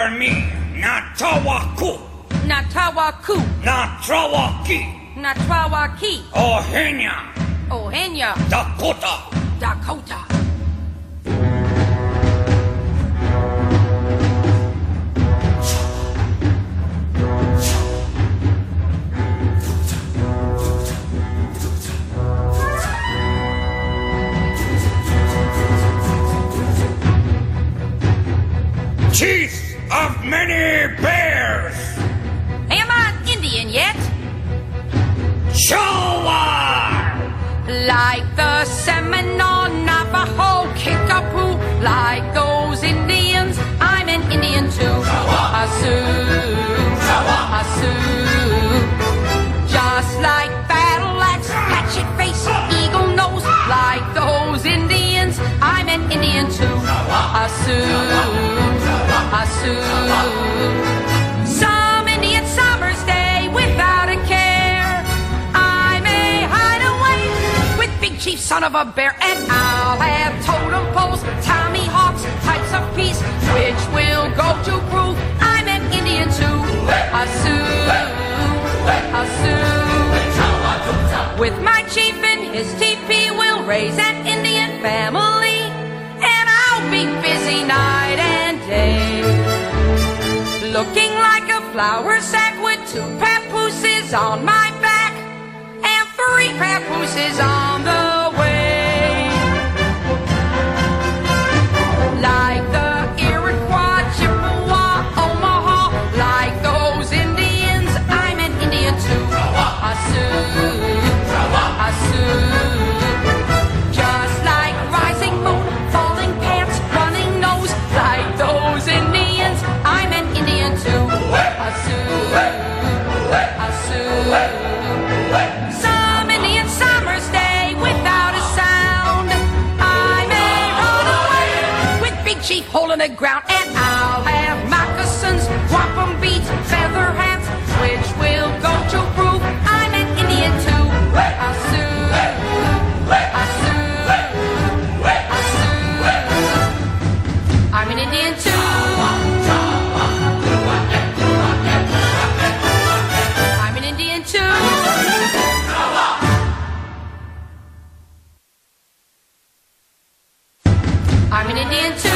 for me. Natawaku. Natawaku. Natrawaki. Natrawaki. Ohenya. Ohenya. Dakota. Dakota. Chief of many bears. Am I Indian yet? Showa. Like the Seminole, Navajo, Kickapoo, like those Indians, I'm an Indian too. Asu. Just like Battle Axe, Hatchet Face, Eagle Nose, like those Indians, I'm an Indian too. Asu. Some Indian summers stay without a care. I may hide away with Big Chief, son of a bear, and I'll have totem poles, Tommy Hawks, types of peace, which will go to prove I'm an Indian too. Asu. With my chief and his teepee, we'll raise an Indian family, and I'll be busy night and day, looking like a flour sack with 2 papooses on my back and 3 papooses on the way. Like the Iroquois, Chippewa, Omaha, like those Indians, I'm an Indian too. Asu. Just like rising moon, falling pants, running nose, like those Indians, I'm an Indian too. Asu. Some Indian summers stay without a sound. I may run away with Big Chief holding the ground, and I'll have moccasins, wampum beads, feather hats, which will go to prove I'm an Indian too. Asu. I'm an Indian too. I'm an Indian too. I'm an Indian too.